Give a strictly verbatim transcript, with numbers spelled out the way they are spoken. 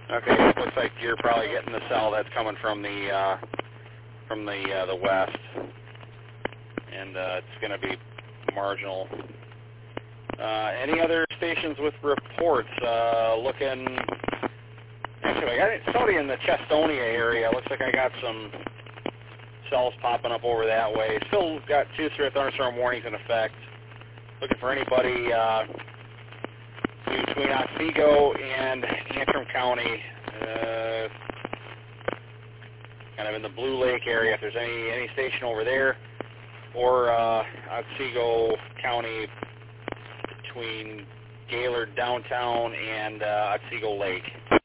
Okay, it looks like you're probably getting the cell that's coming from the uh, from the uh, the west, and uh, it's going to be marginal. Uh, any other stations with reports? Uh, looking, actually, I got it, somebody in the Chestonia area. Looks like I got some cells popping up over that way. Still got two severe thunderstorm warnings in effect. Looking for anybody uh, between Otsego and Antrim County, uh, kind of in the Blue Lake area. If there's any any station over there, or uh, Otsego County between Gaylord downtown and uh, Otsego Lake.